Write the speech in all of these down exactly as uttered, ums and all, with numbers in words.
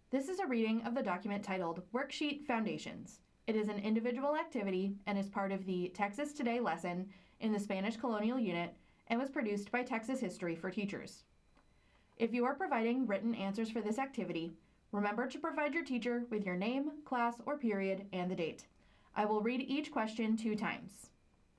This is a reading of the document titled Worksheet Foundations. It is an individual activity and is part of the Texas Today lesson in the Spanish Colonial Unit and was produced by Texas History for Teachers. If you are providing written answers for this activity, remember to provide your teacher with your name, class, or period, and the date. I will read each question two times.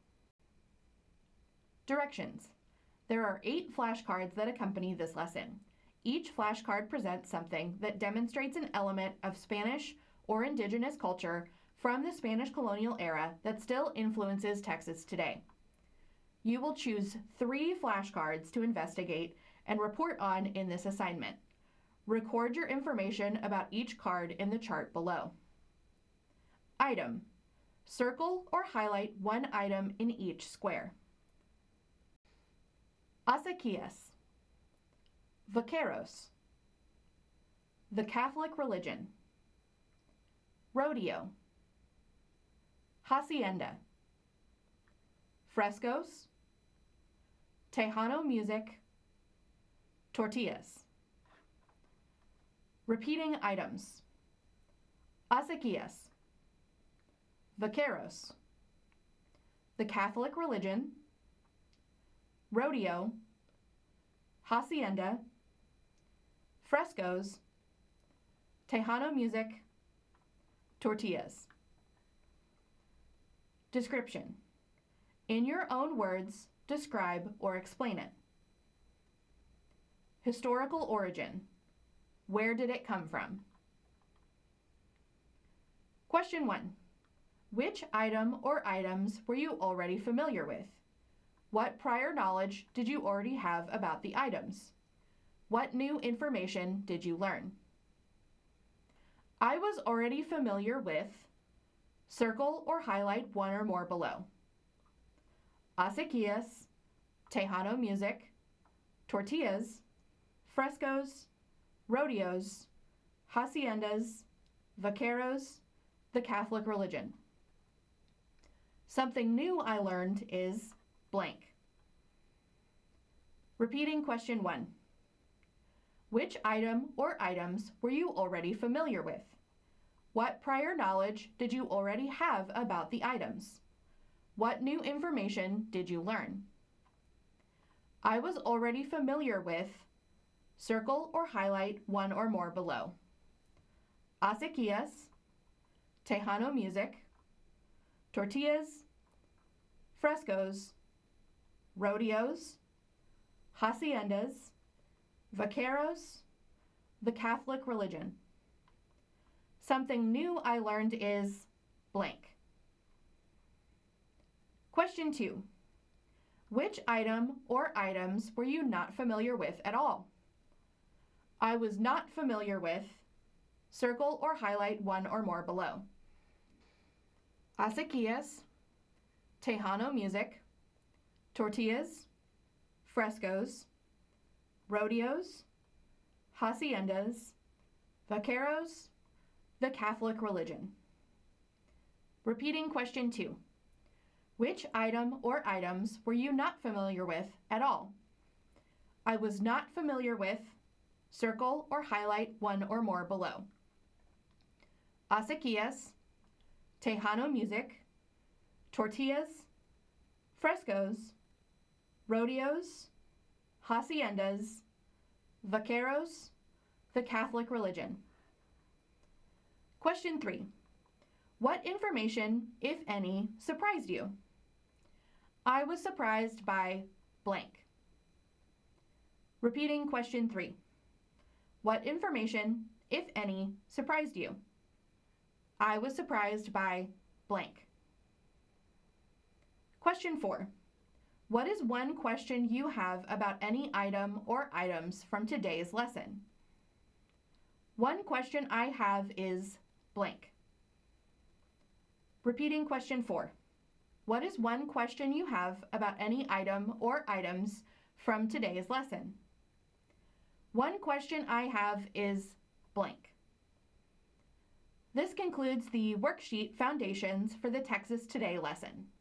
Directions. There are eight flashcards that accompany this lesson. Each flashcard presents something that demonstrates an element of Spanish or indigenous culture from the Spanish colonial era that still influences Texas today. You will choose three flashcards to investigate and report on in this assignment. Record your information about each card in the chart below. Item. Circle or highlight one item in each square. Acequias. Vaqueros. The Catholic religion. Rodeo. Hacienda. Frescoes. Tejano music. Tortillas. Repeating items. Acequias. Vaqueros. The Catholic religion. Rodeo. Hacienda. Frescoes. Tejano music. Tortillas. Description. In your own words, describe or explain it. Historical origin. Where did it come from? Question one. Which item or items were you already familiar with? What prior knowledge did you already have about the items? What new information did you learn? I was already familiar with. Circle or highlight one or more below. Acequias, Tejano music, tortillas, frescoes, rodeos, haciendas, vaqueros, the Catholic religion. Something new I learned is blank. Repeating question one. Which item or items were you already familiar with? What prior knowledge did you already have about the items? What new information did you learn? I was already familiar with. Circle or highlight one or more below. Acequias, Tejano music, tortillas, frescoes, rodeos, haciendas, vaqueros, the Catholic religion. Something new I learned is blank. Question two. Which item or items were you not familiar with at all? I was not familiar with. Circle or highlight one or more below. Acequias, Tejano music, tortillas, frescoes, rodeos, haciendas, vaqueros, the Catholic religion. Repeating question two. Which item or items were you not familiar with at all? I was not familiar with. Circle or highlight one or more below. Acequias, Tejano music, tortillas, frescoes, rodeos, haciendas, vaqueros, the Catholic religion. Question three. What information, if any, surprised you? I was surprised by blank. Repeating question three. What information, if any, surprised you? I was surprised by blank. Question four. What is one question you have about any item or items from today's lesson? One question I have is blank. Repeating question four. What is one question you have about any item or items from today's lesson? One question I have is blank. This concludes the worksheet foundations for the Texas Today lesson.